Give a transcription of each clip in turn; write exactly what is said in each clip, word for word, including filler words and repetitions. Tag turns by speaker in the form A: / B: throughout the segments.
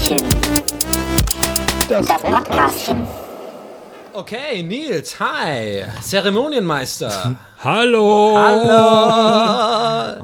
A: Gästelistchen. Das Podcastchen.
B: Okay, Nils, hi. Zeremonienmeister.
C: Hallo.
B: Hallo.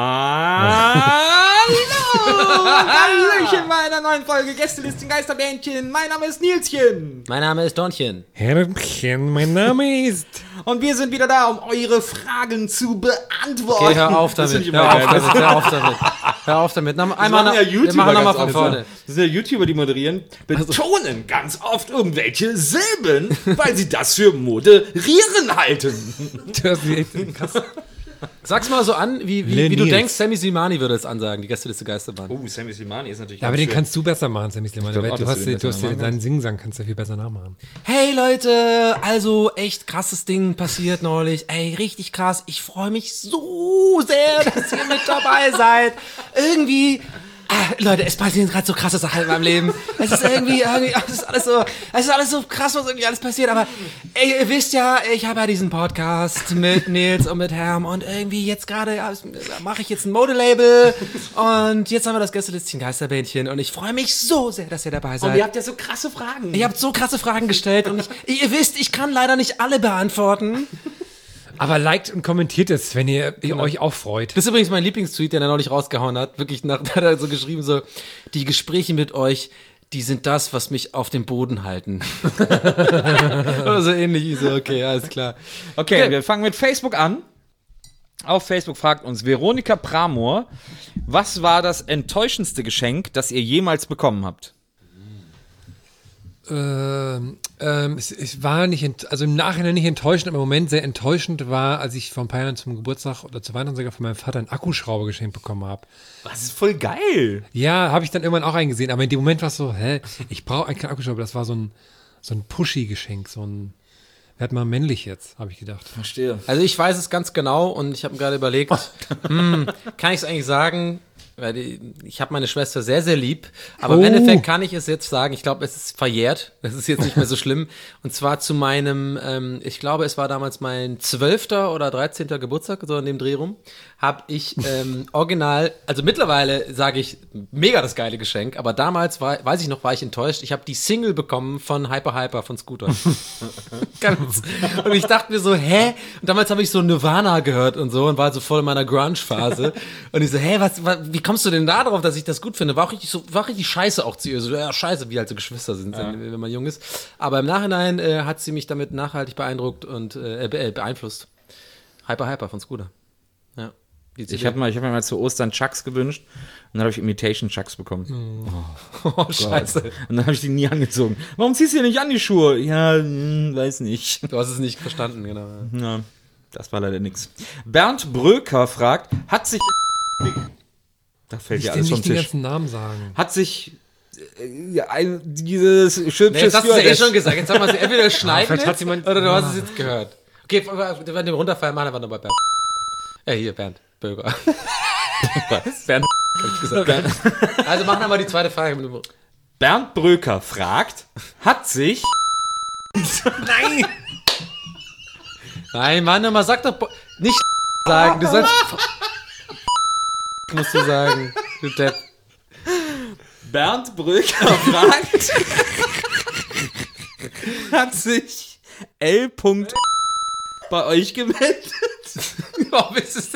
D: Hallo. Hallöchen bei einer neuen Folge Gästelistchen Geisterbähnchen. Mein Name ist Nilschen.
B: Mein Name ist Dornchen.
C: Herrchen, mein Name ist...
D: Und wir sind wieder da, um eure Fragen zu beantworten.
B: Okay, hör auf damit. Hör auf damit. Hör auf damit. Hör auf damit. Noch, einmal
D: machen ja
B: noch, wir
D: YouTuber
B: machen nochmal
D: ganz
B: von
D: oft.
B: vorne.
D: Das sind ja YouTuber, die moderieren, betonen ganz oft irgendwelche Silben, weil sie das für moderieren halten.
C: Das ist echt krass.
B: Sag's mal so an, wie, wie,
C: Le
B: wie du
C: Nils.
B: denkst, Sammy Slimani würde es ansagen, die Gästeliste Geisterbahn.
D: Oh, Sammy Slimani ist natürlich
C: Ja, aber
D: ganz
C: den
D: schön.
C: kannst du besser machen, Sammy Slimani.
D: glaub
C: weil
D: auch,
C: Du
D: dass
C: hast,
D: du den
C: du hast
D: besser
C: ja
D: machen
C: deinen Singsang kannst du viel besser nachmachen.
B: Hey Leute, also echt krasses Ding passiert neulich. Ey, richtig krass. Ich freue mich so sehr, dass ihr mit dabei seid. Irgendwie... Ah, Leute, es passieren gerade so krasse Sachen in meinem Leben. Es ist irgendwie, irgendwie, es ist alles so, es ist alles so krass, was irgendwie alles passiert. Aber ey, ihr wisst ja, ich habe ja diesen Podcast mit Nils und mit Herm und irgendwie jetzt gerade ja, mache ich jetzt ein Modelabel und jetzt haben wir das Gästelistchen Geisterbähnchen und ich freue mich so sehr, dass ihr dabei seid.
D: Und ihr habt ja so krasse Fragen.
B: Ihr habt so krasse Fragen gestellt und ich, ihr wisst, ich kann leider nicht alle beantworten.
C: Aber liked und kommentiert es, wenn ihr ihr euch auch freut.
B: Das ist übrigens mein Lieblingstweet, den er neulich rausgehauen hat. Wirklich, nach, da hat er so geschrieben, so, die Gespräche mit euch, die sind das, was mich auf dem Boden halten. Oder so ähnlich. Ich so, okay, alles klar.
D: Okay,
B: Okay.
D: wir fangen mit Facebook an. Auf Facebook fragt uns Veronika Pramor, was war das enttäuschendste Geschenk, das ihr jemals bekommen habt?
C: Ähm, ähm, es, es war nicht, ent, also im Nachhinein nicht enttäuschend, aber im Moment sehr enttäuschend war, als ich vor ein paar Jahren zum Geburtstag oder zu Weihnachten sogar von meinem Vater einen Akkuschrauber geschenkt bekommen habe.
D: Das ist voll geil.
C: Ja, habe ich dann irgendwann auch eingesehen, aber in dem Moment war es so, hä, ich brauche eigentlich keinen Akkuschrauber, das war so ein, so ein Pushy-Geschenk, so ein, werd mal männlich jetzt, habe ich gedacht.
D: Verstehe.
B: Also ich weiß es ganz genau und ich habe mir gerade überlegt, hm, kann ich es eigentlich sagen? Weil die, ich habe meine Schwester sehr, sehr lieb. Aber
C: Oh.
B: im Endeffekt kann ich es jetzt sagen, ich glaube, es ist verjährt. Es ist jetzt nicht mehr so schlimm. Und zwar zu meinem, ähm, ich glaube, es war damals mein zwölfter oder dreizehnter Geburtstag, so in dem Dreh rum, habe ich ähm, original, also mittlerweile sage ich, mega das geile Geschenk, aber damals, war, weiß ich noch, war ich enttäuscht. Ich habe die Single bekommen von Hyper Hyper von Scooter. Ganz. Und ich dachte mir so, hä? Und damals habe ich so Nirvana gehört und so und war so voll in meiner Grunge-Phase. Und ich so, hä, was, was, wie kommst du denn da drauf, dass ich das gut finde? War auch richtig so, war richtig scheiße auch zu ihr. So, ja, scheiße, wie halt so Geschwister sind, ja. wenn man jung ist. Aber im Nachhinein äh, hat sie mich damit nachhaltig beeindruckt und äh, be- äh, beeinflusst. Hyper Hyper von Scooter. Ja. Die C D.
D: Ich habe hab mir mal zu Ostern Chucks gewünscht und dann habe ich Imitation Chucks bekommen.
B: Oh, scheiße.
D: Und dann habe ich die nie angezogen. Warum ziehst du dir nicht an die Schuhe? Ja, hm, weiß nicht.
B: Du hast es nicht verstanden, genau.
D: Ja, das war leider nix. Bernd Bröker fragt, hat sich... Da fällt
C: Ich
D: ja
C: will
D: alles vom
C: nicht den
D: Tisch.
C: ganzen Namen sagen.
D: Hat sich äh, ein, dieses
B: Nee,
D: schöne
B: jetzt hast du es ja eh
D: Stewardess-
B: schon gesagt. Jetzt haben wir es entweder schneiden
C: vielleicht hat
B: jetzt,
C: jemand-
B: oder du hast es jetzt gehört. Okay, wenn dem runterfallen, machen wir nochmal Bernd. Äh, hier, Bernd Böger. Was? Bernd, hab ich gesagt. Also machen wir mal die zweite Frage. Mit dem
D: Bernd Bröker fragt, hat sich...
B: Nein! Nein, Mann, mal sag doch nicht sagen. Du sollst... musst du sagen. Du Depp.
D: Bernd Bröker fragt, hat sich L. bei euch gemeldet?
B: Warum ist es denn?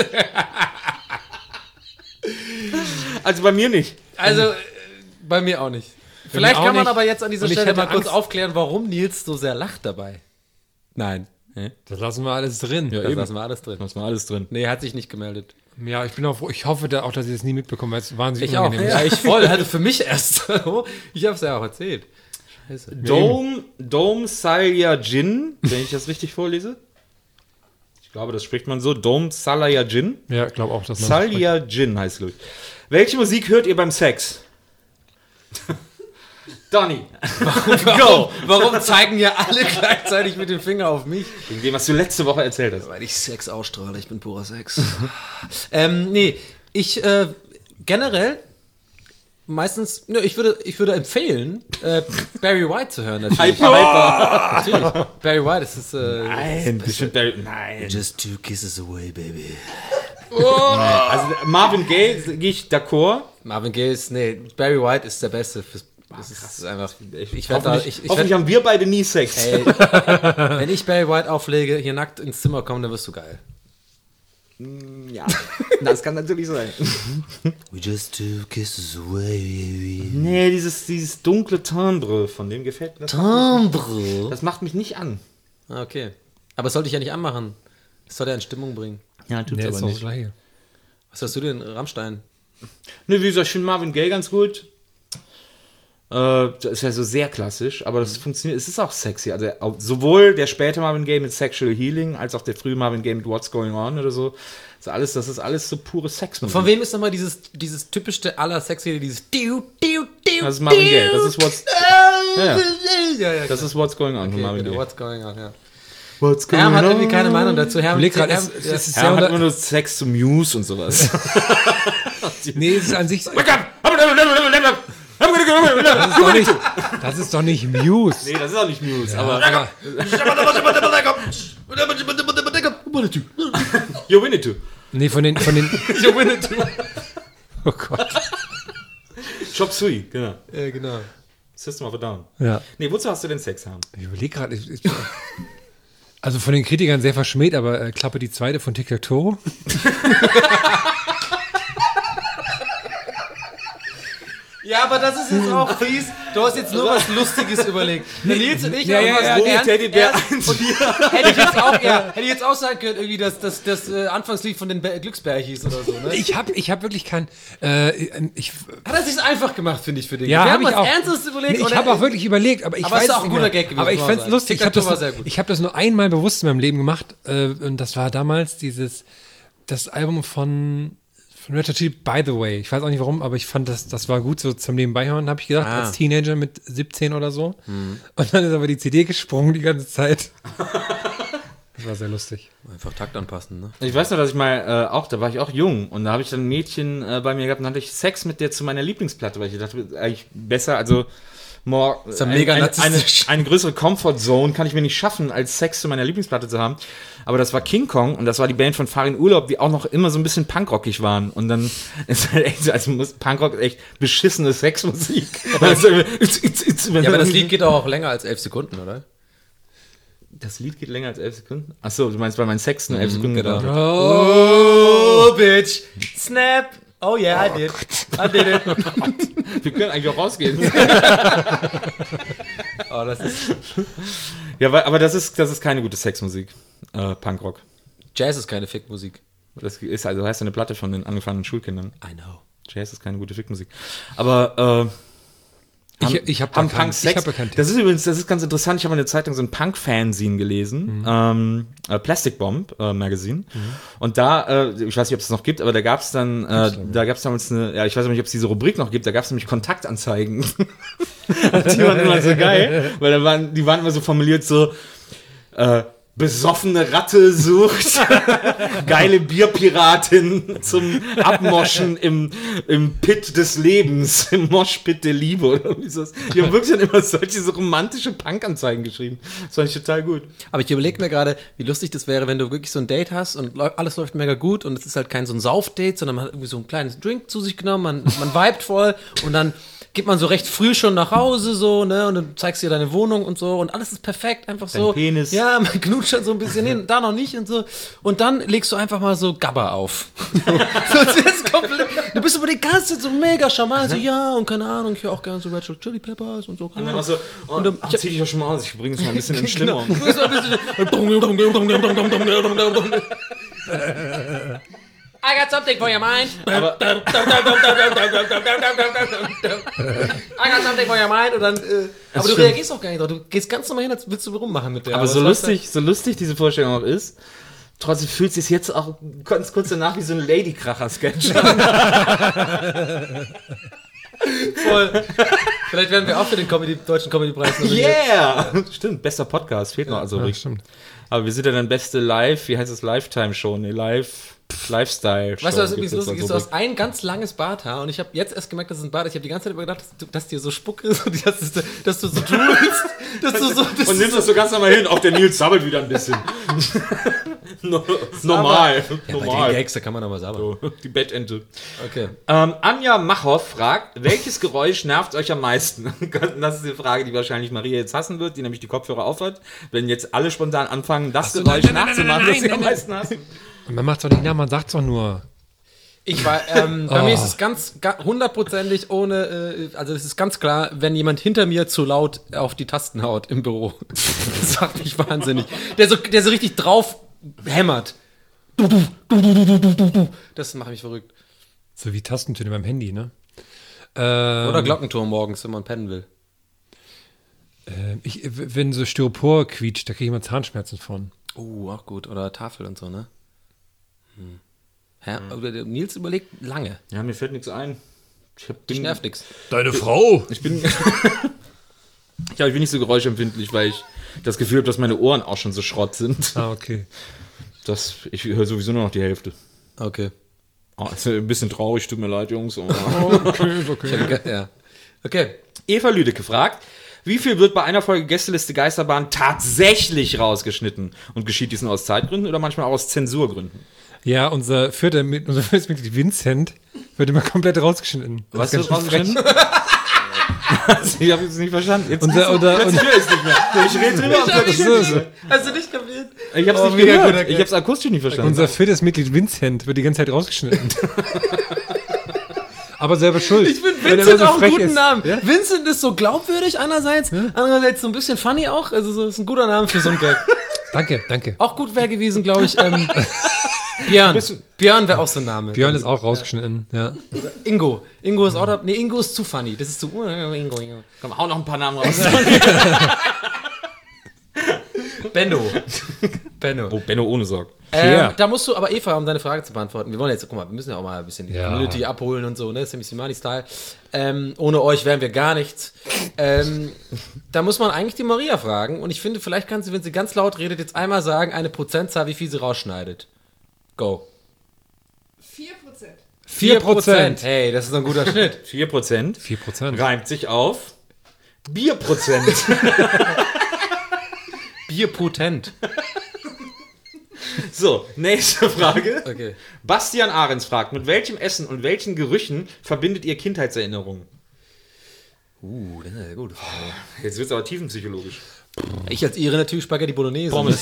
D: Also bei mir nicht.
B: Also, äh, bei mir auch nicht. Vielleicht
C: auch
B: kann man
C: nicht.
B: aber jetzt an dieser
C: Und ich
B: Stelle
C: hätte
B: mal kurz
C: Angst-
B: aufklären, warum Nils so sehr lacht dabei. Nein.
C: Das lassen wir alles drin.
B: Das
C: Ja,
B: lassen wir alles drin.
D: Das war alles drin.
B: Nee, hat sich nicht gemeldet.
C: ich bin auch froh. Ich hoffe da auch, dass ich das nie mitbekomme, weil es wahnsinnig
B: Ich auch.
C: unangenehm ist.
B: Ja, ich voll. Also für mich erst. Ich hab's ja auch erzählt. Scheiße.
D: Dome, Dome Salya Jin, wenn ich das richtig vorlese. Ich glaube, das spricht man so. Dome Salya Jin.
C: Ja, ich glaube auch, dass man
D: Salya Jin heißt, glaube ich. Welche Musik hört ihr beim Sex? Donny.
B: Go! Warum zeigen ja alle gleichzeitig mit dem Finger auf mich?
D: Wegen dem, was du letzte Woche erzählt hast.
B: Weil ich Sex ausstrahle, ich bin purer Sex. ähm, nee, ich äh, generell meistens, ne, ich würde, ich würde empfehlen, äh, Barry White zu hören. Natürlich.
D: Hyper, hyper.
B: Natürlich. Barry White, das ist äh,
D: Nein, bestimmt Barry. Nein.
B: Just two kisses away, baby.
D: Also Marvin Gaye gehe ich d'accord.
B: Marvin Gaye ist, nee, Barry White ist der Beste fürs Das ist einfach. Ich, ich
D: Hoffentlich,
B: werde da. Ich, ich
D: hoffentlich
B: werd,
D: haben wir beide nie Sex.
B: ey, wenn ich Barry White auflege, hier nackt ins Zimmer komme, dann wirst du geil.
D: Ja, das kann natürlich sein.
B: We just two kisses away.
D: Nee, dieses, dieses dunkle Timbre, von dem gefällt mir das.
B: Timbre.
D: Das macht mich nicht an.
B: Ah, okay. Aber das sollte ich ja nicht anmachen. Das soll ja in Stimmung bringen.
D: Ja, tut's
C: Nee, ist
D: aber
C: doch
D: nicht.
C: das Gleiche.
B: Was hast du denn, Rammstein?
D: Ne, wie gesagt, ich finde Marvin Gaye ganz gut. Äh, das ist ja so sehr klassisch, aber das funktioniert, es ist auch sexy. Also auch, sowohl der späte Marvin Gaye mit Sexual Healing, als auch der frühe Marvin Gaye mit What's Going On oder so. Das ist alles, das ist alles so pure Sex.
B: Von wem ist nochmal dieses, dieses typischste aller Sexy, dieses Diu, Diu, Diu,
D: Das ist Marvin Gaye, das ist What's, ja, ja.
B: ja, ja,
D: Das ist What's Going On von
B: okay,
D: Marvin
B: genau,
D: Gaye.
B: What's going on, ja.
D: What's
B: Herm hat irgendwie keine Meinung dazu. Herm,
C: Überleg grad,
B: Herm,
C: es-
B: ja.
C: es ist
D: Ja,
C: sehr
D: hat
C: unter-
D: immer nur Sex zu Muse und sowas.
C: Nee, es ist an sich.
D: Wake up!
C: Das ist doch nicht, das ist doch nicht Muse.
D: Nee, das ist auch nicht Muse, aber
C: Aber,
D: You win it too.
C: nee, von den, von den.
B: You win it too.
C: Oh Gott.
D: Chop Suey, genau.
B: Ja, genau.
D: System of a Down.
C: Ja.
D: Nee, wozu hast du denn Sex haben?
C: Ich überlege gerade. Ich, ich, also von den Kritikern sehr verschmäht, aber äh, Klappe die zweite von Tic Tac Toe.
B: Ja, aber das ist jetzt auch fies. Du hast jetzt nur was Lustiges überlegt. Der Nils und ich
C: Ja,
B: haben
C: ja,
B: was
C: ja,
B: ernst-
D: Teddybär
B: ernst-
D: eins.
B: und hätte ich jetzt auch, ja, hätte ich jetzt auch sagen können, irgendwie das, das, das äh, Anfangslied von den Bär- Glücksbärchis oder so, ne?
C: Ich habe ich hab wirklich kein. Äh, ich,
B: Hat er sich's einfach gemacht, finde ich, für dich.
C: ja,
B: Wir
C: habe
B: haben
C: ich
B: was
C: auch.
B: Ernstes überlegt.
C: Nee,
B: und
C: ich
B: er-
C: habe auch wirklich überlegt, aber ich
B: Aber
C: weiß
B: ist auch
C: es
B: ein
C: nicht
B: guter
C: mehr.
B: Gag gewesen,
C: Aber ich
B: muss man
C: fände es
B: sagen.
C: lustig. Ich habe
B: Tic-Tac-Toe
C: das,
B: war sehr gut.
C: ich hab das nur einmal bewusst in meinem Leben gemacht äh, und das war damals dieses das Album von von Red Hot Chili, By the Way. Ich weiß auch nicht warum, aber ich fand das das war gut so zum Nebenbei hören, habe ich gedacht,
B: Ah.
C: als Teenager mit siebzehn oder so. Und dann ist aber die C D gesprungen die ganze Zeit. Das war sehr lustig.
B: Einfach Takt anpassen, ne?
D: Ich weiß noch, dass ich mal äh, auch, da war ich auch jung und da habe ich dann ein Mädchen äh, bei mir gehabt und dann hatte ich Sex mit der zu meiner Lieblingsplatte, weil ich dachte, eigentlich besser, also more,
B: Ist ja mega
D: ein, ein, eine,
B: narzisstisch.
D: eine größere Comfort Zone kann ich mir nicht schaffen, als Sex zu meiner Lieblingsplatte zu haben. Aber das war King Kong und das war die Band von Farin Urlaub, die auch noch immer so ein bisschen punkrockig waren. Und dann ist halt echt so, also muss- Punkrock ist echt beschissene Sexmusik. Also, it's, it's, it's,
B: Ja, aber das Lied geht auch länger als elf Sekunden, oder?
D: Das Lied geht länger als elf Sekunden? Achso, du meinst, weil mein Sex nur elf Sekunden
B: genau.
D: gedauert hat.
B: Oh, bitch. Snap. Oh yeah, I did. I did it.
D: Wir können eigentlich auch rausgehen.
B: Oh, das ist
D: Ja, weil, aber das ist, das ist keine gute Sexmusik. Äh, Punkrock.
B: Jazz ist keine Fickmusik.
D: Das ist also heißt eine Platte von den angefangenen Schulkindern.
B: I know.
D: Jazz ist keine gute Fickmusik. Aber äh,
C: Ich,
D: haben,
C: ich habe da
D: haben
C: kein,
D: Punks
C: ich
D: Sex.
C: hab da kein
D: Das ist übrigens, das ist ganz interessant. Ich habe in der Zeitung so ein Punk-Fanzine gelesen, ähm, äh, Plastic Bomb äh, Magazine. Und da, äh, ich weiß nicht, ob es noch gibt, aber da gab es dann, äh, da gab es damals eine, ja, ich weiß nicht, ob es diese Rubrik noch gibt. Da gab es nämlich Kontaktanzeigen. Und die waren immer so geil, weil da waren, die waren immer so formuliert so. Äh, besoffene Ratte sucht geile Bierpiratin zum Abmoschen im, im Pit des Lebens, im Moshpit der Liebe oder wie ist das? Die haben wirklich dann immer solche so romantische Punk-Anzeigen geschrieben. Das fand ich total gut.
B: Aber ich überlege mir gerade, wie lustig das wäre, wenn du wirklich so ein Date hast und läu- alles läuft mega gut und es ist halt kein so ein Saufdate, sondern man hat irgendwie so ein kleines Drink zu sich genommen, man, man vibet voll und dann geht man so recht früh schon nach Hause so, ne, und du zeigst dir deine Wohnung und so und alles ist perfekt, einfach so.
D: Penis.
B: Ja, man knutscht dann so ein bisschen hin, da noch nicht und so. Und dann legst du einfach mal so Gabba auf. So, das ist komplett, du bist aber die ganze Zeit so mega charmant, so, ja, und keine Ahnung, ich höre auch gerne so Red Hot Chili Peppers und so.
D: Und dann war so, oh,
B: Und dann-
D: ach, zieh dich doch schon mal aus, ich bringe es mal ein bisschen in Stimmung.
B: Du bist so ein bisschen- I got something for your mind.
D: Aber-
B: I got something for your mind. Und dann, äh, aber du
D: stimmt.
B: reagierst auch gar nicht drauf. Du gehst ganz normal hin, als willst du rummachen mit der.
D: Aber so
B: es läuft
D: lustig, so lustig diese Vorstellung auch ist, trotzdem fühlt es sich jetzt auch ganz kurz danach wie so ein Ladykracher-Sketch an.
B: halt voll. Vielleicht werden wir auch für den Comedy, deutschen Comedy-Preis nominiert.
D: Yeah! Stimmt, bester Podcast, fehlt noch. Also,
C: Ja, stimmt.
D: aber wir sind ja dann beste Live, wie heißt es, Lifetime-Show, ne, Live, Lifestyle-Show.
B: Weißt du, was
D: gibt's
B: übrigens lustig
D: jetzt
B: ist?
D: da
B: Du
D: so.
B: hast ein ganz langes Barthaar und ich habe jetzt erst gemerkt, dass es ein Bart ist. Ich habe die ganze Zeit über gedacht, dass, du, dass dir so Spucke ist und dass, dass, dass du so droolst. Dass du so, dass
D: Und
B: du
D: nimmst
B: so,
D: das so ganz normal hin, auch der Nils sabbelt wieder ein bisschen. No, normal.
B: Ja, bei den
D: normal.
B: Gags, da kann man aber sauber.
D: So, die Bettente.
B: Okay.
D: Ähm, Anja Machow fragt, welches Geräusch nervt euch am meisten? Das ist die Frage, die wahrscheinlich Maria jetzt hassen wird, die nämlich die Kopfhörer aufhat. Wenn jetzt alle spontan anfangen, das
C: so,
D: Geräusch
C: nein, nein, nein,
D: nachzumachen,
C: nein,
D: das sie
C: nein,
D: am
C: nein.
D: meisten hassen.
C: Man macht doch nicht nach, man sagt doch nur.
B: Ich war, ähm, bei
C: Oh.
B: mir ist es ganz ga- hundertprozentig ohne, äh, also es ist ganz klar, wenn jemand hinter mir zu laut auf die Tasten haut im Büro. Das macht mich wahnsinnig. Der so, der so richtig drauf hämmert. Du, du, du, du, du, du, du, du. Das macht mich verrückt.
C: So wie Tastentöne beim Handy, ne? Ähm,
B: Oder Glockenturm morgens, wenn man pennen will.
C: äh, ich, wenn so Styropor quietscht, da kriege ich immer Zahnschmerzen von.
B: Uh, auch gut. Oder Tafel und so, ne? Hm. Hä? Aber der Nils überlegt lange.
D: Ja, mir fällt nichts ein. Ich hab,
B: Dich
D: bin,
B: nervt nix.
C: Deine Frau?
D: Ich bin, ja, ich bin nicht so geräuschempfindlich, weil ich das Gefühl habe, dass meine Ohren auch schon so Schrott sind.
C: Ah, okay.
D: Das, ich höre sowieso nur noch die Hälfte.
B: Okay.
D: Oh, ist ein bisschen traurig, tut mir leid, Jungs. Oh.
C: Okay, okay.
B: Ja. Okay.
D: Eva Lüdecke fragt, wie viel wird bei einer Folge Gästeliste Geisterbahn tatsächlich rausgeschnitten? Und geschieht dies nur aus Zeitgründen oder manchmal auch aus Zensurgründen?
C: Ja, unser vierter, Mit- unser viertes Mitglied Vincent wird immer komplett rausgeschnitten. Das
D: Was
C: ist
D: wird
C: ganz schön
D: rausgeschnitten? Ich habe es nicht verstanden. Jetzt
C: Unser, oder,
D: plötzlich
C: und,
D: höre ich es nicht mehr. Ich rede drüber und plötzlich höre ich es nicht mehr.
B: Hast du nicht kapiert?
D: Ich habe es
B: Oh,
D: nicht
B: mega
D: gehört.
B: guter Gag.
D: Ich habe es akustisch nicht verstanden.
C: unser viertes Mitglied Vincent wird die ganze Zeit rausgeschnitten. Aber selber schuld.
B: Ich finde
C: Wenn er
B: Vincent
C: immer so
B: auch einen
C: frech
B: guten
C: ist.
B: Namen.
C: Ja?
B: Vincent ist so glaubwürdig einerseits, andererseits so ein bisschen funny auch. Also so ist ein guter Name für so einen Gag.
C: Danke, danke.
B: Auch gut wäre gewesen, glaube ich. Ähm, Björn. Björn wäre auch so ein Name.
C: Björn ist auch rausgeschnitten, ja.
B: Ingo. Ingo ist auch da. Nee, Ingo ist zu funny. Das ist zu. uh, Ingo, Ingo.
D: Komm, hau noch ein paar Namen raus.
B: Benno. Benno.
D: Oh, Benno ohne Sorg.
B: Ähm,
C: Ja.
B: Da musst du aber Eva, um deine Frage zu beantworten. Wir wollen jetzt, guck mal, wir müssen ja auch mal ein bisschen die
C: Ja.
B: Community abholen und so, ne? Das ist nämlich Simani-Style. Ähm, ohne euch wären wir gar nichts. Ähm, da muss man eigentlich die Maria fragen. Und ich finde, vielleicht kann sie, wenn sie ganz laut redet, jetzt einmal sagen, eine Prozentzahl, wie viel sie rausschneidet. Go.
A: vier Prozent.
C: vier Prozent.
B: Hey, das ist ein guter Schnitt.
D: vier Prozent
C: vier Prozent.
D: reimt sich auf Bierprozent.
B: Bierpotent.
D: So, nächste Frage.
B: Okay.
D: Bastian Ahrens fragt, mit welchem Essen und welchen Gerüchen verbindet ihr Kindheitserinnerungen?
B: Uh, das ist eine gute Frage.
D: Jetzt wird es aber tiefenpsychologisch.
B: Ich als Ihre natürlich Spaghetti Bolognese.
D: Pommes.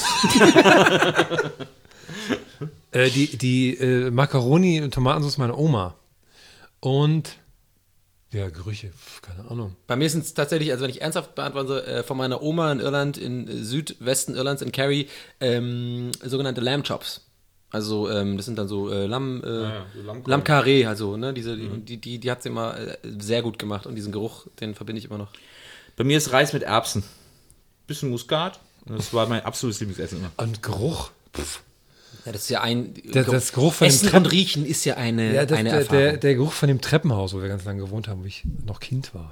C: Äh, die die äh, Macaroni und Tomatensauce meiner Oma. Und ja, Gerüche, pf, keine Ahnung.
B: Bei mir sind es tatsächlich, also wenn ich ernsthaft beantworten soll, äh, von meiner Oma in Irland, in äh, Südwesten Irlands, in Kerry, ähm, sogenannte Lamb Chops. Also ähm, das sind dann so äh, Lamm, äh,
D: ja, so Lammkeule.
B: Lamm Carré, also ne, diese, die, die, die hat sie immer äh, sehr gut gemacht und diesen Geruch, den verbinde ich immer noch.
D: Bei mir ist Reis mit Erbsen. Bisschen Muskat. Das war mein absolutes Lieblingsessen immer.
C: Und Geruch. Pff.
B: Ja, das ist ja ein
C: Der- das Geruch von dem
B: Essen
C: Treppen-
B: und Riechen ist ja eine,
C: Ja, das,
B: eine
C: der,
B: Erfahrung.
C: der, der Geruch von dem Treppenhaus, wo wir ganz lange gewohnt haben, wo ich noch Kind war.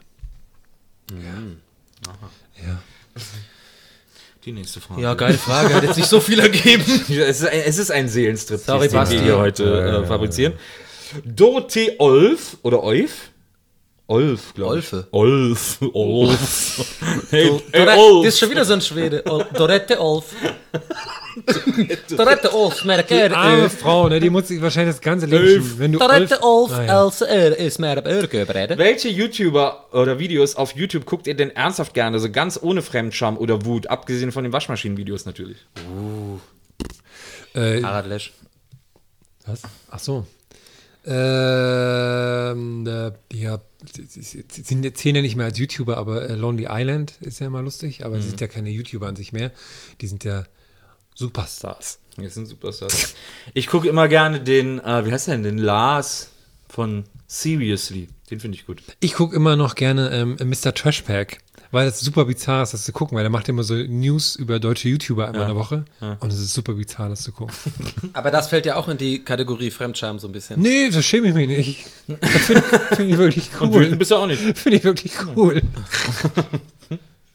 C: Ja.
D: Die nächste Frage.
B: ja, geile Frage, hat jetzt nicht so viel ergeben.
D: Es ist ein, es ist ein Seelenstrip,
B: Sorry,
D: den wir
B: Basti.
D: hier heute
C: Ja, ja,
D: äh,
C: ja,
D: fabrizieren. Dorothee Olf oder Olf? Olf, glaube ich.
B: Olfe.
D: Olf. Olf. Hey,
B: So,
D: hey
B: Dorette-
D: Olf.
B: Das ist schon wieder so ein Schwede. Oh, Dorette Olf. Dorette Olf, merker.
C: Arme Frau, ne, die muss sich wahrscheinlich das ganze Leben schon, wenn du
B: Dorette Olf,
C: Ah, ja.
B: als er ist mehr ab Örgöbrede.
D: Welche YouTuber oder Videos auf YouTube guckt ihr denn ernsthaft gerne, so ganz ohne Fremdscham oder Wut, abgesehen von den Waschmaschinenvideos natürlich?
C: Äh,
B: Harald Lesch.
C: was? Ach so. Ähm, äh, ja, sie sie sind jetzt zählen ja nicht mehr als YouTuber, aber äh, Lonely Island ist ja immer lustig, aber sie sind ja keine YouTuber an sich mehr. Die sind ja Superstars.
D: Jetzt sind Superstars. Ich gucke immer gerne den, äh, wie heißt der denn, den Lars von Seriously. Den finde ich gut.
C: Ich gucke immer noch gerne ähm, Mister Trashpack, weil das super bizarr ist, das zu gucken, weil der macht immer so News über deutsche YouTuber einmal
D: Ja.
C: in der Woche und es ist super bizarr, das zu gucken.
B: Aber das fällt ja auch in die Kategorie Fremdscham so ein bisschen.
C: Nee, das schäme ich mich nicht. Das finde find ich wirklich
D: Und wütend
C: cool.
D: bist du auch nicht.
C: Finde ich wirklich cool.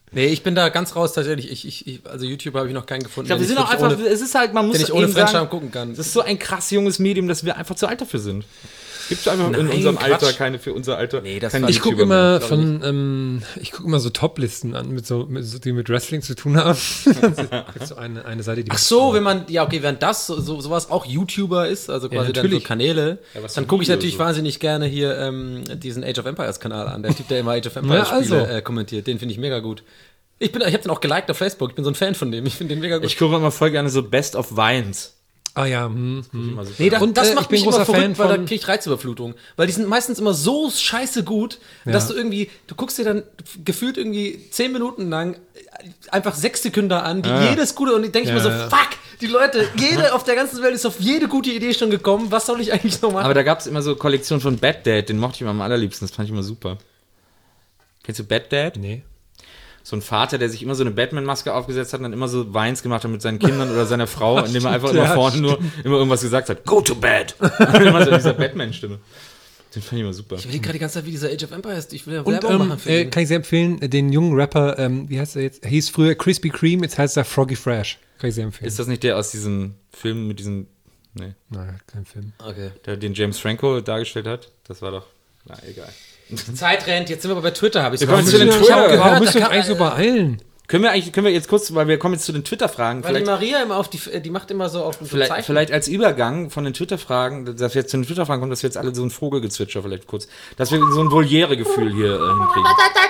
B: Nee, ich bin da ganz raus tatsächlich. Ich, ich, ich, also YouTube habe ich noch keinen gefunden.
D: Ich glaube, wir
B: den
D: sind auch
B: wirklich
D: einfach,
B: ohne,
D: es ist halt, man muss
B: den ich ohne
D: eben sagen,
B: Fremdscham gucken kann.
D: das ist so ein krass junges Medium, dass wir einfach zu alt dafür sind. Gibt es einfach in
B: Nein,
D: unserem
B: Quatsch.
D: Alter keine für unser Alter.
B: Nee, das
D: keine
B: war-
C: Ich gucke
D: YouTuber mehr.
C: immer
B: glaub
C: von, ähm, ich gucke immer so Top-Listen an, mit so, mit so, die mit Wrestling zu tun haben. so eine, eine Seite, die
B: Ach so, wenn man, ja okay, wenn das so, so sowas auch YouTuber ist, also quasi dann so
C: natürlich.
B: Kanäle,
D: Ja, was
B: dann
D: für
B: gucke ich
D: Videos
B: natürlich
D: so?
B: wahnsinnig gerne hier ähm, diesen Age of Empires Kanal an. Der Typ, der immer Age of Empires
C: Ja, also.
B: Spiele äh, kommentiert, den finde ich mega gut. Ich bin, ich habe den auch geliked auf Facebook. Ich bin so ein Fan von dem. Ich finde den mega gut.
D: Ich gucke immer voll gerne so Best of Vines.
C: Ah ja, hm, hm.
D: Immer super.
B: Nee, da,
C: Und,
B: das
C: äh,
B: macht
C: ich bin
B: mich immer
C: großer
B: verrückt,
C: Fan
B: weil da
C: von-
B: kriege ich Reizüberflutung. Weil die sind meistens immer so scheiße gut, dass du irgendwie, du guckst dir dann gefühlt irgendwie zehn Minuten lang einfach sechs Sekunden an, die
D: Ja.
B: jedes gute, und ich denke
C: Ja,
B: mir so,
C: ja.
B: fuck, die Leute, jede auf der ganzen Welt ist auf jede gute Idee schon gekommen, was soll ich eigentlich noch machen?
D: Aber da gab es immer so Kollektionen von Bad Dad, den mochte ich immer am allerliebsten, das fand ich immer super. Kennst du Bad Dad?
C: Nee.
D: So ein Vater, der sich immer so eine Batman-Maske aufgesetzt hat und dann immer so Vines gemacht hat mit seinen Kindern oder seiner Frau, indem er einfach immer
C: ja,
D: vorne nur immer irgendwas gesagt hat. Go to bed! Und immer so dieser Batman-Stimme. Den fand ich immer super.
B: Ich überlege gerade die ganze Zeit, wie dieser Age of Empires, ich will ja
C: Und
B: Werbung
C: ähm,
B: machen für
C: äh,
B: ihn.
C: kann ich sehr empfehlen, äh, den jungen Rapper, ähm, wie heißt er jetzt? Er hieß früher Krispy Kreme, jetzt heißt er Froggy Fresh. Kann ich sehr empfehlen.
D: Ist das nicht der aus diesem Film mit diesem, nee,
C: Nein, kein Film.
B: Okay.
D: der den James Franco dargestellt hat? Das war doch, na egal.
B: Zeit rennt, jetzt sind wir aber bei Twitter, habe ich
D: Wir kommen
B: so
D: zu den
B: ich hab
D: Twitter.
B: gehört,
C: Warum
B: da
C: müsst ihr
B: kann-
C: euch eigentlich so beeilen?
D: Können wir eigentlich, können wir jetzt kurz, weil wir kommen jetzt zu den Twitter-Fragen,
B: Weil die
D: vielleicht,
B: Maria immer auf die, die macht immer so auf dem
D: vielleicht,
B: Zeichen.
D: vielleicht als Übergang von den Twitter-Fragen, dass wir jetzt zu den Twitter-Fragen kommen, dass wir jetzt alle so ein Vogelgezwitscher vielleicht kurz, dass wir so ein Voliere-Gefühl hier äh, hinkriegen.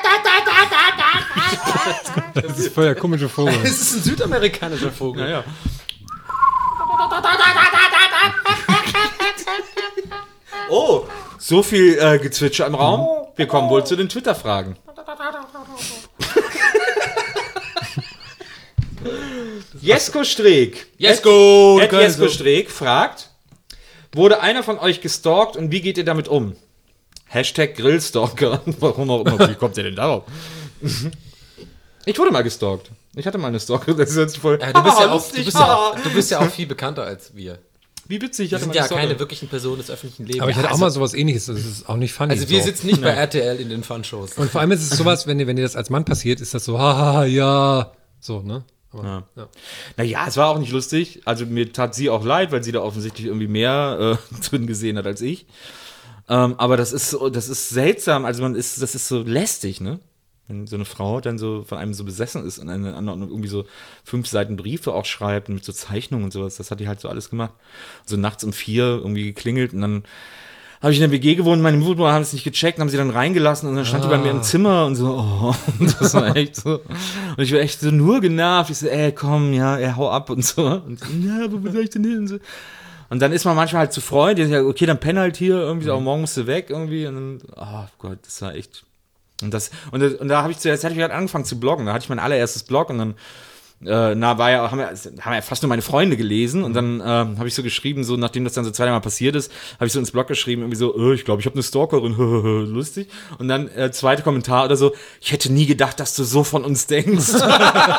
C: Das ist voll der komische Vogel.
B: Es ist ein südamerikanischer Vogel.
D: Ja, ja. Oh, so viel äh, Gezwitscher im Raum. Wir kommen wohl zu den Twitter-Fragen. Jesko Streeck.
B: Jesko,
D: Ed
B: du kannst
D: Jesko
B: so-
D: Streeck fragt, wurde einer von euch gestalkt und wie geht ihr damit um? Hashtag Grillstalker. Warum auch immer. Wie kommt ihr denn darauf? Ich wurde mal gestalkt. Ich hatte mal eine Stalker. Das ist jetzt voll.
B: Ja, du, bist ja auch, du,
D: lustig,
B: bist ja
D: haha.
B: auch, du bist ja auch viel bekannter als wir.
D: Wie witzig. Ich
B: Wir
D: hatte
B: sind
D: mal
B: ja
D: eine Stalker.
B: keine wirklichen Personen des öffentlichen Lebens.
C: Aber ich hatte auch
B: also,
C: mal sowas ähnliches, das ist auch nicht funny.
B: also wir
C: so.
B: sitzen nicht bei R T L in den Fun-Shows.
C: Und vor allem ist es sowas, wenn dir, wenn dir das als Mann passiert, ist das so, haha, ja, so, ne? Aber,
D: Ja.
C: ja.
D: Naja, es war auch nicht lustig. Also mir tat sie auch leid, weil sie da offensichtlich irgendwie mehr äh, drin gesehen hat als ich. Ähm, aber das ist so, das ist seltsam. Also man ist, das ist so lästig, ne? Wenn so eine Frau dann so von einem so besessen ist und einen anderen irgendwie so fünf Seiten Briefe auch schreibt und mit so Zeichnungen und sowas. Das hat die halt so alles gemacht. So nachts um vier irgendwie geklingelt und dann habe ich in der W G gewohnt, meine Mutter haben es nicht gecheckt, haben sie dann reingelassen und dann stand die bei mir im Zimmer und so, oh, und das war echt so. Und ich war echt so nur genervt. Ich so, ey, komm, ja, ey, hau ab und so. Und so, ja, aber wo soll ich denn hin? Und, so. Und dann ist man manchmal halt zu Freund, die sagen, okay, dann penn halt hier irgendwie, so, aber morgen musst du weg irgendwie. Und dann, oh Gott, das war echt. Und das, und, das, und da habe ich zuerst, hatte ich halt angefangen zu bloggen. Da hatte ich mein allererstes Blog und dann Äh, na, war ja, haben ja, haben ja fast nur meine Freunde gelesen und dann ähm, habe ich so geschrieben, so nachdem das dann so zweimal passiert ist, habe ich so ins Blog geschrieben, irgendwie so, äh, ich glaube, ich habe eine Stalkerin, lustig. Und dann äh, zweite Kommentar oder so, ich hätte nie gedacht, dass du so von uns denkst. Und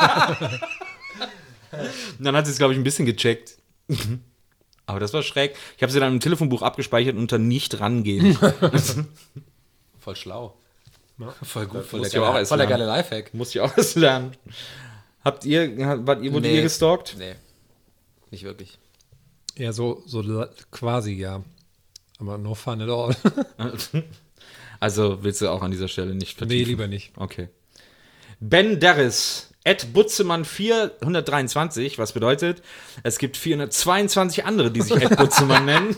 D: dann hat sie es, glaube ich, ein bisschen gecheckt. Aber das war schräg. Ich habe sie dann im Telefonbuch abgespeichert unter nicht rangehen.
B: Voll schlau. Voll gut, voll
D: musst
B: der,
D: du auch
B: geile,
D: erst
B: voll der
D: lernen.
B: geile Lifehack.
D: Musste ich auch was lernen. Habt ihr, wart ihr, wurde
B: Nee.
D: ihr gestalkt?
B: Nee, nicht wirklich.
C: Ja, so, so la- quasi, ja. Aber no fun at all.
D: Also willst du auch an dieser Stelle nicht vertiefen?
C: Nee, lieber nicht.
D: Okay. Ben Derris, at Butzemann vierhundertdreiundzwanzig, was bedeutet, es gibt vierhundertzweiundzwanzig andere, die sich at Butzemann nennen.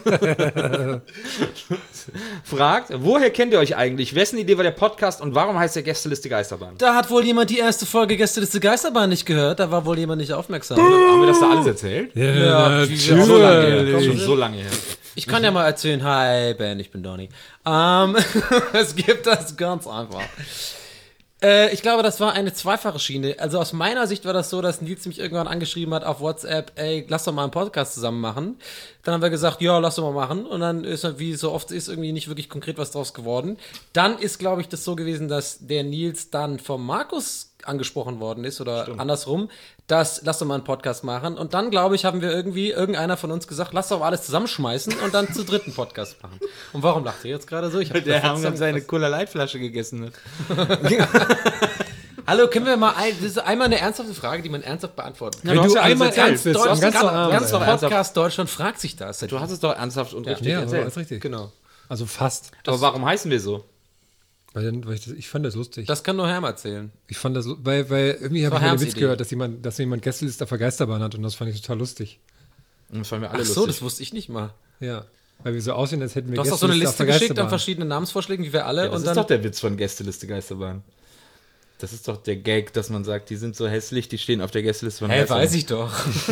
D: Fragt, woher kennt ihr euch eigentlich? Wessen Idee war der Podcast und warum heißt der Gästeliste Geisterbahn?
B: Da hat wohl jemand die erste Folge Gästeliste Geisterbahn nicht gehört. Da war wohl jemand nicht aufmerksam.
D: Haben wir das da alles erzählt?
B: Ja,
C: natürlich.
B: wie wir auch
D: So lange her.
B: Natürlich.
D: Schon so lange her.
B: Ich kann ja mal erzählen, hi Ben, ich bin Donny. Ähm, es gibt das ganz einfach. Äh, ich glaube, das war eine zweifache Schiene. Also aus meiner Sicht war das so, dass Nils mich irgendwann angeschrieben hat auf WhatsApp, ey, lass doch mal einen Podcast zusammen machen. Dann haben wir gesagt, ja, lass doch mal machen. Und dann ist, wie so oft ist, irgendwie nicht wirklich konkret was draus geworden. Dann ist, glaube ich, das so gewesen, dass der Nils dann vom Markus angesprochen worden ist oder andersrum, dass lass doch mal einen Podcast machen. Und dann, glaube ich, haben wir irgendwie, irgendeiner von uns gesagt, lass doch mal alles zusammenschmeißen und dann zu dritten Podcast machen. Und warum lacht ihr jetzt gerade so? Ich hab
D: Der
B: davon
D: haben seine
B: zusammengefasst.
D: Cola Light Flasche gegessen.
B: Hallo, können wir mal ein, das ist einmal eine ernsthafte Frage, die man ernsthaft beantworten kann.
C: Wenn
D: du
C: du
D: hast ja
C: einmal
D: alles
C: ernst
D: erzählt.
C: bist,
B: Deutsch,
C: am
B: ganz,
C: ganzen
B: ganz,
C: Abend.
B: ganz
C: Alter.
B: Podcast Deutschland fragt sich das.
D: Du hast es doch ernsthaft und richtig
C: Ja, aber
D: erzählt.
C: ist richtig.
B: Genau.
C: Also fast.
D: Aber warum heißen wir so?
C: Weil, dann- weil ich, das, ich fand das lustig.
B: Das kann nur Herm erzählen.
C: ich fand das, weil, weil irgendwie habe
B: war
C: ich mal den
B: Herms
C: Witz
B: Idee.
C: gehört, dass jemand, dass jemand Gästeliste auf der Geisterbahn hat und das fand ich total lustig.
D: Und das fanden wir alle
B: Ach so,
D: lustig.
B: das wusste ich nicht mal.
C: Ja. Weil wir so aussehen, als hätten wir
B: Du hast doch so eine
C: Gästeliste
B: Liste
C: auf der
B: geschickt an
C: Geisterbahn.
B: verschiedenen Namensvorschlägen, wie wir alle.
D: Ja, das
B: und
D: ist
B: dann
D: doch der Witz von Gästeliste Geisterbahn. Das ist doch der Gag, dass man sagt, die sind so hässlich, die stehen auf der Gästeliste von
B: Hä,
D: Geisterbahn.
B: weiß ich doch.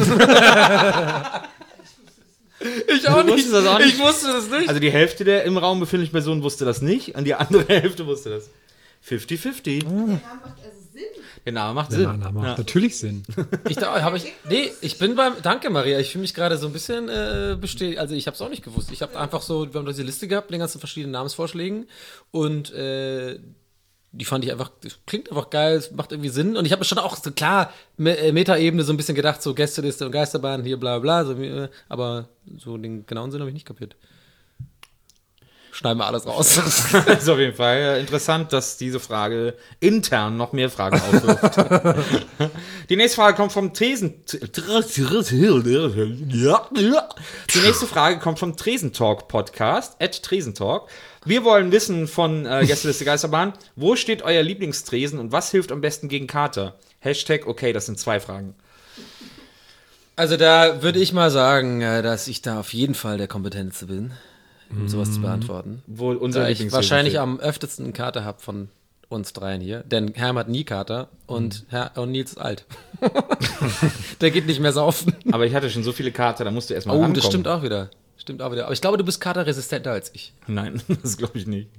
B: ich auch
D: Du
B: nicht.
D: wusstest das auch nicht?
B: Ich wusste das nicht.
D: Also die Hälfte der im Raum befindlichen Personen wusste das nicht und die andere Hälfte wusste das. fünfzig fünfzig.
A: Der Name macht also Sinn.
D: Der Name macht
C: Der
D: Sinn.
C: Name macht
D: Ja.
C: natürlich Sinn.
B: Ich da habe ich. Nee, ich bin beim. Danke, Maria. Ich fühle mich gerade so ein bisschen äh, bestätigt. Also ich habe es auch nicht gewusst. Ich habe einfach so, wir haben diese Liste gehabt, mit den ganzen verschiedenen Namensvorschlägen. Und äh, die fand ich einfach, das klingt einfach geil, es macht irgendwie Sinn. Und ich habe mir schon auch so klar, Me äh, Metaebene so ein bisschen gedacht, so Gästeliste und Geisterbahn, hier bla bla, so, äh, aber so den genauen Sinn habe ich nicht kapiert. Schneiden wir alles raus.
D: Das ist auf jeden Fall äh, interessant, dass diese Frage intern noch mehr Fragen aufwirft. Die nächste Frage kommt vom Tresen... Die nächste Frage kommt vom Tresentalk Podcast, at Tresentalk. Wir wollen wissen von äh, Gästeliste Geisterbahn, wo steht euer Lieblingstresen und was hilft am besten gegen Kater? Hashtag, okay, das sind zwei Fragen.
B: Also da würde ich mal sagen, äh, dass ich da auf jeden Fall der Kompetenteste bin, um sowas zu beantworten.
D: Wo unser
B: Da ich
D: Lieblingstresen
B: wahrscheinlich
D: steht.
B: am öftesten einen Kater habe von uns dreien hier. Denn Herm hat nie Kater und, Herr, und Nils ist alt. Der geht nicht mehr saufen.
D: Aber ich hatte schon so viele Kater, da musst du erstmal
B: Oh,
D: rankommen.
B: das stimmt auch wieder. Stimmt auch wieder. Aber ich glaube, du bist katerresistenter als ich.
D: Nein, das glaube ich nicht.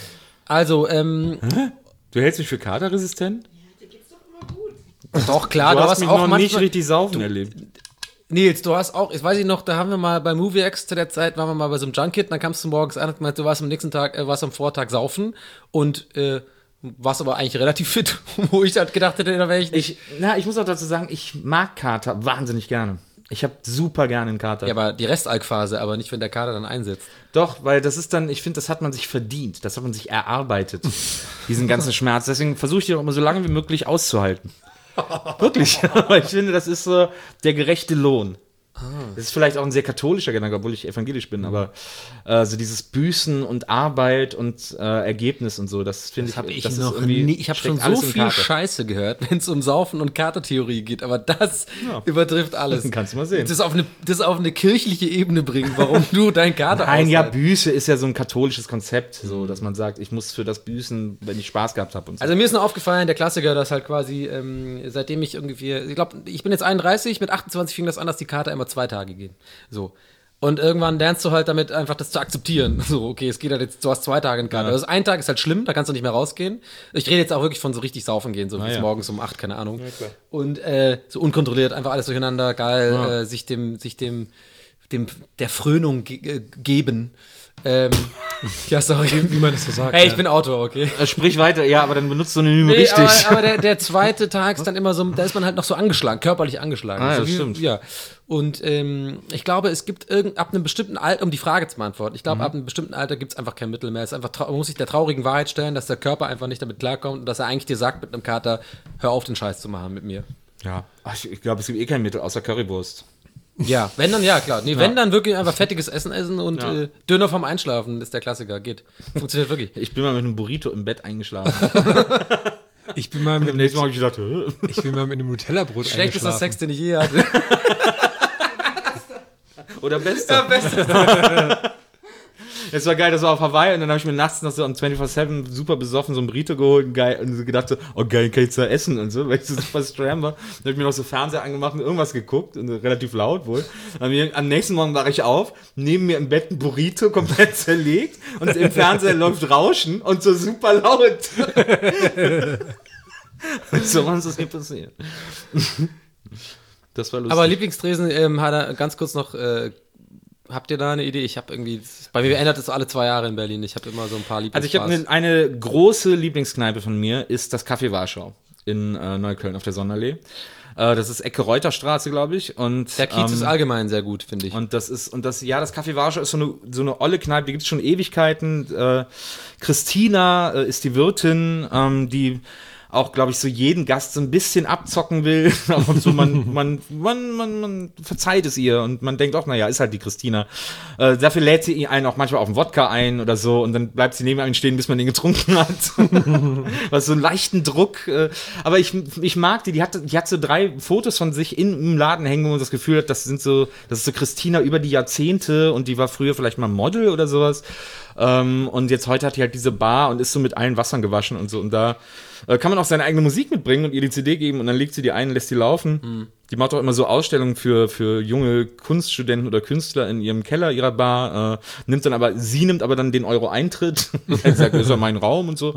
B: Also, ähm,
D: Du hältst mich für katerresistent?
A: Ja, dir geht's doch immer gut.
B: doch klar,
D: du
B: du,
D: hast
B: hast
D: mich
B: auch
D: noch
B: manchmal,
D: nicht richtig saufen erlebt.
B: Nils, du hast auch, ich weiß nicht noch, da haben wir mal bei MovieX zu der Zeit, waren wir mal bei so einem Junkit, dann kamst du morgens an und gemeint, du warst am nächsten Tag, äh, warst am Vortag saufen und äh, warst aber eigentlich relativ fit, wo ich halt gedacht hätte, da wäre ich nicht.
D: Ich, na, ich muss auch dazu sagen, ich mag Kater wahnsinnig gerne. Ich habe super gerne einen Kater.
B: Ja, aber die Restalkphase, aber nicht, wenn der Kater dann einsetzt.
D: Doch, weil das ist dann, ich finde, das hat man sich verdient. Das hat man sich erarbeitet. Diesen ganzen Schmerz. Deswegen versuche ich den auch immer so lange wie möglich auszuhalten. Wirklich. Aber ich finde, das ist so der gerechte Lohn. Das ist vielleicht auch ein sehr katholischer Gedanke, obwohl ich evangelisch bin, aber äh, so dieses Büßen und Arbeit und äh, Ergebnis und so, das finde ich,
B: Habe ich
D: das ist
B: noch
D: irgendwie-
B: nie. Ich habe
D: steckt
B: schon so
D: alles im
B: viel
D: Kater.
B: Scheiße gehört, wenn es um Saufen und Katertheorie geht, aber das
D: Ja.
B: übertrifft alles.
D: Dann kannst du mal sehen.
B: Das auf eine, das auf eine kirchliche Ebene bringen, warum du dein Kater
D: Nein, ja,
B: aushältst.
D: Büße ist ja so ein katholisches Konzept, so, dass man sagt, ich muss für das Büßen, wenn ich Spaß gehabt habe und so.
B: Also mir ist noch aufgefallen, der Klassiker, dass halt quasi, ähm, seitdem ich irgendwie, ich glaube, ich bin jetzt einunddreißig, mit achtundzwanzig fing das an, dass die Kater immer zwei Tage gehen. So. Und irgendwann lernst du halt damit einfach das zu akzeptieren. So, okay, es geht halt jetzt, du hast zwei Tage einen Kater.
D: Ja.
B: Also ein Tag ist halt schlimm, da kannst du nicht mehr rausgehen. Ich rede jetzt auch wirklich von so richtig saufen gehen, so bis
D: ja.
B: morgens um acht, keine Ahnung.
D: klar.
B: Und äh, so unkontrolliert, einfach alles durcheinander, geil,
D: Ja.
B: äh, sich dem, sich dem, dem, der Frönung ge äh, geben. Ähm, ja, sorry.
C: Wie man das so sagt.
B: Hey, ich
C: ja.
B: bin Autor, okay.
D: Äh, Sprich weiter, ja, aber dann benutzt Synonyme
B: Nee,
D: richtig.
B: aber, aber der, der zweite Tag ist dann immer so, da ist man halt noch so angeschlagen, körperlich angeschlagen.
D: Ah, ja,
B: so
D: das
B: wie,
D: stimmt.
B: Ja. Und ähm, ich glaube, es gibt irgend, ab einem bestimmten Alter, um die Frage zu beantworten, ich
D: Mhm.
B: glaube, ab einem bestimmten Alter gibt es einfach kein Mittel mehr. Es ist einfach, trau- man muss sich der traurigen Wahrheit stellen, dass der Körper einfach nicht damit klarkommt und dass er eigentlich dir sagt mit einem Kater, hör auf, den Scheiß zu machen mit mir.
D: Ja, Ach, ich, ich glaube, es gibt eh kein Mittel außer Currywurst.
B: Ja, wenn dann, ja, klar. Nee, wenn dann wirklich einfach fettiges Essen essen und
D: Ja.
B: äh, Döner vom Einschlafen ist der Klassiker. Geht. Funktioniert wirklich.
D: Ich bin mal mit einem Burrito im Bett eingeschlafen.
C: Ich bin mal mit,
D: Am nächsten Mal habe ich gedacht, hä?
C: ich bin mal mit einem Nutella-Brot
B: Schlechtester
C: eingeschlafen.
B: Sex, den ich je hatte.
D: Oder bester. Es war geil, das war auf Hawaii und dann habe ich mir nachts noch so am vierundzwanzig sieben super besoffen so ein Burrito geholt und, geil, und so gedacht so, oh geil, kann ich da essen und so, weil ich so super stram war. Dann habe ich mir noch so Fernseher angemacht und irgendwas geguckt und relativ laut wohl. Am, am nächsten Morgen wache ich auf, neben mir im Bett ein Burrito komplett zerlegt und im Fernseher läuft Rauschen und so super laut. So was ist nicht passiert. Das war lustig.
B: Aber Lieblingstresen ähm, hat er ganz kurz noch. Äh, habt ihr da eine Idee? Ich habe irgendwie. Bei mir ändert es alle zwei Jahre in Berlin. Ich habe immer so ein paar
D: Also ich habe
B: Lieblingsbars.
D: eine, eine große Lieblingskneipe von mir, ist das Café Warschau in äh, Neukölln auf der Sonderallee. Äh, das ist Ecke Reuterstraße, glaube ich. Und,
B: Der Kiez
D: ähm,
B: ist allgemein sehr gut, finde ich.
D: Und das ist, und das, ja, das Café Warschau ist so eine, so eine olle Kneipe, die gibt es schon Ewigkeiten. Äh, Christina äh, ist die Wirtin, ähm, die auch, glaube ich, so jeden Gast so ein bisschen abzocken will. Und so man, man, man, man, man verzeiht es ihr und man denkt auch, naja, ist halt die Christina. Äh, dafür lädt sie einen auch manchmal auf den Wodka ein oder so und dann bleibt sie neben einem stehen, bis man den getrunken hat. Was so einen leichten Druck. Äh, aber ich, ich mag die, die hat, die hat so drei Fotos von sich in, im Laden hängen, wo man das Gefühl hat, das sind so, das ist so Christina über die Jahrzehnte und die war früher vielleicht mal Model oder sowas. Ähm, und jetzt heute hat die halt diese Bar und ist so mit allen Wassern gewaschen und so. Und da äh, kann man auch seine eigene Musik mitbringen und ihr die C D geben und dann legt sie die ein und lässt die laufen. Mhm. Die macht auch immer so Ausstellungen für, für junge Kunststudenten oder Künstler in ihrem Keller ihrer Bar. Äh, nimmt dann aber, sie nimmt aber dann den Euro Eintritt. Sie sagt, das ist ja mein Raum und so.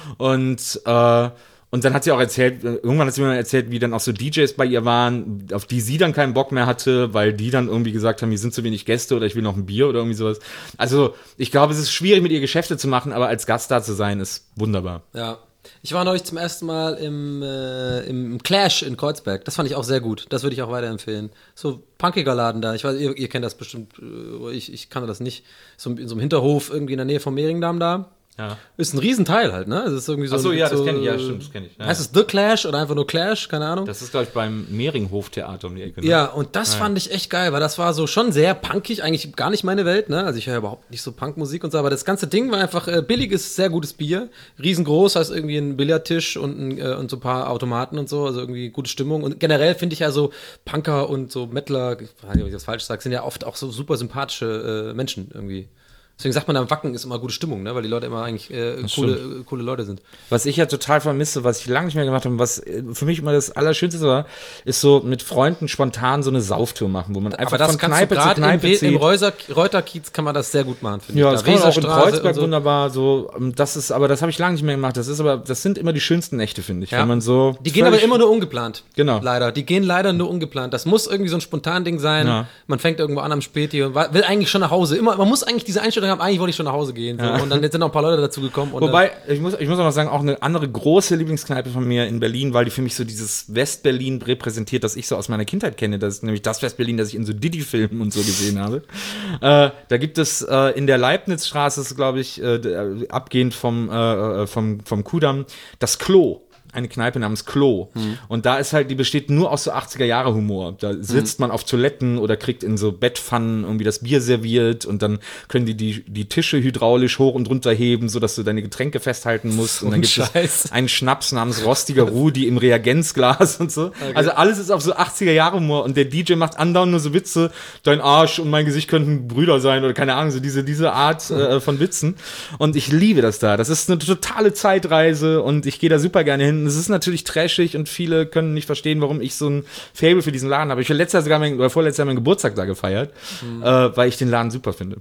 D: Und äh, Und dann hat sie auch erzählt, irgendwann hat sie mir erzählt, wie dann auch so D Js bei ihr waren, auf die sie dann keinen Bock mehr hatte, weil die dann irgendwie gesagt haben, hier sind zu wenig Gäste oder ich will noch ein Bier oder irgendwie sowas. Also ich glaube, es ist schwierig, mit ihr Geschäfte zu machen, aber als Gast da zu sein, ist wunderbar.
B: Ja. Ich war neulich zum ersten Mal im, äh, im Clash in Kreuzberg. Das fand ich auch sehr gut. Das würde ich auch weiterempfehlen. So punkiger Laden da. Ich weiß, ihr, ihr kennt das bestimmt. Ich, ich kannte das nicht. So in so einem Hinterhof irgendwie in der Nähe vom Mehringdamm da. Ja. Ist ein Riesenteil halt, ne? Das ist irgendwie so.
D: Ach so,
B: ein,
D: ja,
B: so,
D: das kenne ich, ja, stimmt, das kenne ich. Ja,
B: heißt es The Clash oder einfach nur Clash? Keine Ahnung.
D: Das ist, glaube ich, beim Mehringhof-Theater um die Ecke. Ne?
B: Ja, und das ja. fand ich echt geil, weil das war so schon sehr punkig, eigentlich gar nicht meine Welt, ne? Also ich höre überhaupt nicht so Punkmusik und so, aber das ganze Ding war einfach äh, billiges, sehr gutes Bier. Riesengroß, heißt irgendwie ein Billardtisch und, ein, äh, und so ein paar Automaten und so, also irgendwie gute Stimmung. Und generell finde ich ja so Punker und so Mettler, ich weiß nicht, ob ich das falsch sage, sind ja oft auch so super sympathische äh, Menschen irgendwie. Deswegen sagt man, am Wacken ist immer gute Stimmung, ne? Weil die Leute immer eigentlich äh, coole, äh, coole Leute sind.
D: Was ich ja total vermisse, was ich lange nicht mehr gemacht habe, was für mich immer das Allerschönste war, ist so mit Freunden spontan so eine Sauftour machen, wo man einfach
B: Aber das
D: von Kneipe zu Kneipe
B: im,
D: zieht.
B: Im Reuser, Reuterkiez kann man das sehr gut machen, finde
D: ja,
B: ich.
D: das kann man auch in Kreuzberg
B: so.
D: wunderbar so. Das ist, aber das habe ich lange nicht mehr gemacht. Das ist aber, das sind immer die schönsten Nächte, finde ich.
B: Ja.
D: Wenn man so
B: die gehen aber immer nur ungeplant.
D: Genau.
B: Leider. Die gehen leider nur ungeplant. Das muss irgendwie so ein Spontan-Ding sein. Ja. Man fängt irgendwo an am Späti und will eigentlich schon nach Hause. Immer, man muss eigentlich diese Einstellung haben, eigentlich wollte ich schon nach Hause gehen. So. Ja. Und dann sind noch ein paar Leute dazu gekommen. Und
D: Wobei, ich muss, ich muss auch noch sagen, auch eine andere große Lieblingskneipe von mir in Berlin, weil die für mich so dieses West-Berlin repräsentiert, das ich so aus meiner Kindheit kenne. Das ist nämlich das West-Berlin, das ich in so Didi-Filmen und so gesehen habe. Äh, da gibt es äh, in der Leibnizstraße, glaube ich, äh, abgehend vom, äh, vom, vom Kudamm, das Klo. Eine Kneipe namens Klo. Hm. Und da ist halt, die besteht nur aus so achtziger-Jahre-Humor. Da sitzt hm. man auf Toiletten oder kriegt in so Bettpfannen irgendwie das Bier serviert und dann können die die, die Tische hydraulisch hoch und runter heben, sodass du deine Getränke festhalten musst. Und dann gibt Scheiß. es einen Schnaps namens Rostiger Rudi im Reagenzglas und so. Okay. Also alles ist auf so achtziger-Jahre-Humor und der D J macht andauernd nur so Witze, dein Arsch und mein Gesicht könnten Brüder sein oder keine Ahnung, so diese, diese Art äh, von Witzen. Und ich liebe das da. Das ist eine totale Zeitreise und ich gehe da super gerne hin. Es ist natürlich trashig und viele können nicht verstehen, warum ich so ein Faible für diesen Laden habe. Ich habe letztes Jahr sogar mein, oder vorletztes Jahr meinen Geburtstag da gefeiert, mhm. äh, weil ich den Laden super finde.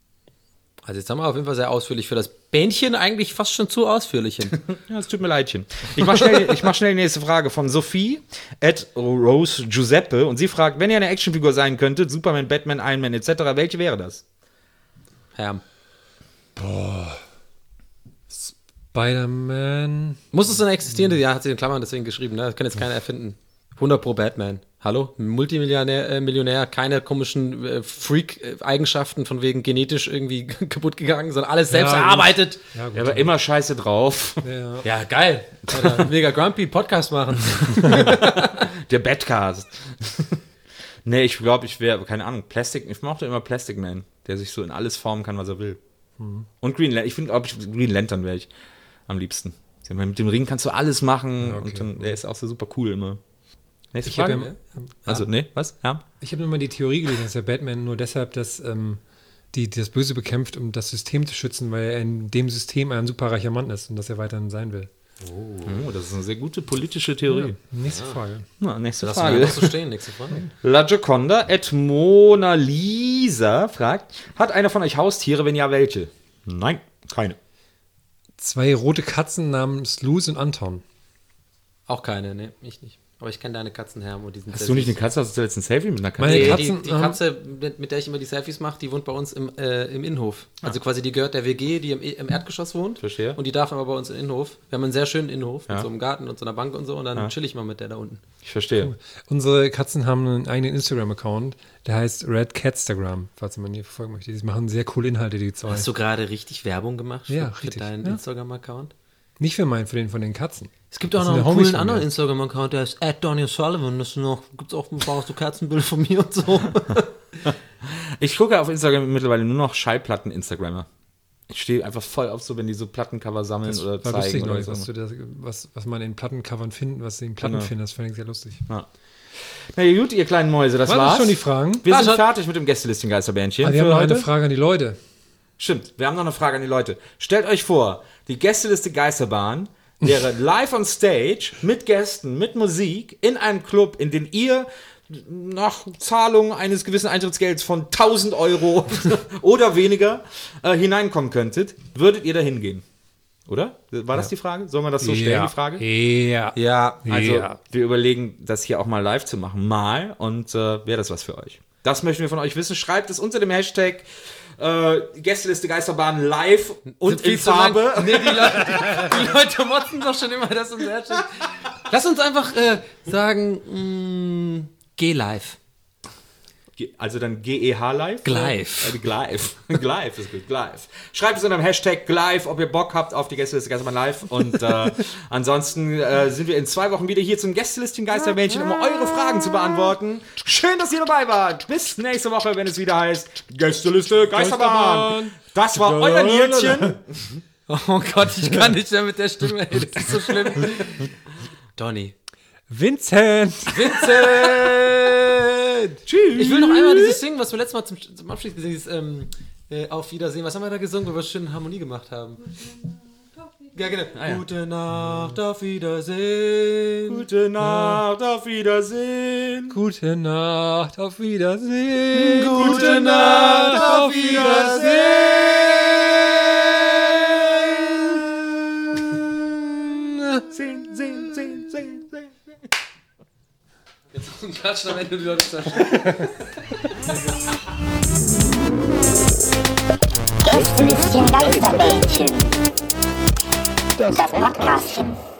B: Also jetzt haben wir auf jeden Fall sehr ausführlich für das Bähnchen, eigentlich fast schon zu ausführlichlich.
D: Ja, es tut mir leidchen. Ich mach schnell, ich mach schnell die nächste Frage von Sophie at Rose Giuseppe und sie fragt, wenn ihr eine Actionfigur sein könntet, Superman, Batman, Iron Man et cetera, welche wäre das?
B: Herr.
C: Boah. Spider-Man.
B: Muss es denn existierende? Ja, hat sie in Klammern deswegen geschrieben, ne? Das kann jetzt keiner erfinden. hundert pro Batman. Hallo? Multimillionär, äh, Millionär, keine komischen äh, Freak-Eigenschaften von wegen genetisch irgendwie kaputt gegangen, sondern alles selbst ja, erarbeitet.
D: Ja, gut, aber immer scheiße drauf.
B: Ja, ja geil. Oder mega grumpy Podcast machen.
D: Der Batcast. Nee, ich glaube, ich wäre, keine Ahnung, Plastic, ich mochte immer Plastic Man, der sich so in alles formen kann, was er will. Hm. Und Green Lantern, ich finde, glaube ich, Green Lantern wäre ich am liebsten. Mit dem Ring kannst du alles machen okay. und dann, der ist auch so super cool immer. Nächste
C: ich
D: Frage?
C: Ja,
D: also,
C: ja.
D: nee, was? Ja?
C: Ich habe immer die Theorie gelesen, dass der Batman nur deshalb das, ähm, die, das Böse bekämpft, um das System zu schützen, weil er in dem System ein superreicher Mann ist und dass er weiterhin sein will.
D: Oh, oh das ist eine sehr gute politische Theorie.
C: Ja, nächste ja. Frage.
D: Na, nächste
B: Lass
D: Frage.
B: Lass so stehen, nächste Frage.
D: La Gioconda at Mona Lisa fragt, hat einer von euch Haustiere? Wenn ja, welche? Nein, keine.
C: Zwei rote Katzen namens Luz und Anton.
B: Auch keine, ne, ich nicht. Aber ich kenne deine Katzen, Herr. Und die sind
D: Hast du nicht eine Katze? Hast du jetzt ein Selfie mit einer Katze?
C: Meine
B: nee,
C: Katzen,
B: die, die Katze, mit, mit der ich immer die Selfies mache, die wohnt bei uns im, äh, im Innenhof. Ah. Also quasi die gehört der W G, die im, im Erdgeschoss wohnt.
D: Verstehe.
B: Und die darf aber bei uns im Innenhof. Wir haben einen sehr schönen Innenhof
D: ja.
B: mit so einem Garten und so einer Bank und so. Und dann ja. chill ich mal mit der da unten.
D: Ich verstehe.
C: Cool. Unsere Katzen haben einen eigenen Instagram-Account, der heißt Red Catstagram, falls man die verfolgen möchte. Die machen sehr coole Inhalte, die zwei.
B: Hast du gerade richtig Werbung gemacht für,
C: ja,
B: für
C: richtig.
B: deinen
C: ja.
B: Instagram-Account?
C: Nicht für meinen, für den von den Katzen.
B: Es gibt auch
C: Das
B: noch
C: sind
B: einen
C: ja Homies
B: coolen
C: von
B: anderen
C: mir.
B: Instagram-Account, der ist at Donny Sullivan. Das noch, gibt's auch ein paar so Katzenbilder von mir und so.
D: Ich gucke auf Instagram mittlerweile nur noch Schallplatten-Instagrammer. Ich stehe einfach voll auf so, wenn die so Plattencover sammeln
C: Das
D: oder
C: war lustig
D: zeigen. Oder
C: neulich,
D: so.
C: was, du da, was, was man in Plattencovern findet, was sie in Platten
D: Genau.
C: finden, das fand ich sehr lustig.
D: Ja. Na ja, gut, ihr kleinen Mäuse, das
C: Waren
D: war's.
C: das schon die Fragen?
D: Wir
B: Ah,
D: sind
B: schon.
D: fertig mit dem Gästelistchen-Geisterbändchen.
C: Ah, wir
D: für
C: haben noch
D: heute.
C: eine Frage an die Leute.
D: Stimmt, wir haben noch eine Frage an die Leute. Stellt euch vor, die Gästeliste Geisterbahn wäre live on stage mit Gästen, mit Musik in einem Club, in den ihr nach Zahlung eines gewissen Eintrittsgelds von tausend Euro oder weniger äh, hineinkommen könntet. Würdet ihr da hingehen? Oder? War das die Frage? Sollen wir das so stellen, die Frage?
C: Ja.
B: Ja,
D: Also,
C: Ja.
D: wir überlegen, das hier auch mal live zu machen. Mal. Und äh, wäre das was für euch? Das möchten wir von euch wissen. Schreibt es unter dem Hashtag äh, Gästeliste Geisterbahn live und in Farbe.
B: Nee, die Leute, die Leute motzen doch schon immer, dass unser Hashtag. Lass uns einfach äh, sagen, mh, geh live.
D: Ge- Also dann G E H live?
B: Glive.
D: Äh, Glive. Glive ist gut. Glive. Schreibt es unter dem Hashtag Glive, ob ihr Bock habt auf die Gästeliste Geisterbahn live. Und äh, ansonsten äh, sind wir in zwei Wochen wieder hier zum Gästelistchen Geistermännchen, um eure Fragen zu beantworten. Schön, dass ihr dabei wart. Bis nächste Woche, wenn es wieder heißt Gästeliste Geisterbahn. Das war euer Nilchen.
B: Oh Gott, ich kann nicht mehr mit der Stimme, ey, das ist so schlimm. Donny.
C: Vincent!
B: Vincent!
D: Tschüss.
B: Ich will noch einmal dieses singen, was wir letztes Mal zum, zum Abschluss gesungen haben, dieses ähm, äh, Auf Wiedersehen. Was haben wir da gesungen, wo wir schön Harmonie gemacht haben? Ja, genau.
D: Ah, ja.
B: Gute Nacht, auf Wiedersehen.
D: Gute Nacht, auf Wiedersehen.
C: Gute Nacht, auf Wiedersehen!
D: Gute Nacht, auf Wiedersehen. Sehen, sehen, sehen, sehen, sehen.
B: Jetzt noch ein Klatschen am Ende, die Leute zerstört.
E: Gästelistchen Geisterbällchen. Das Podcastchen.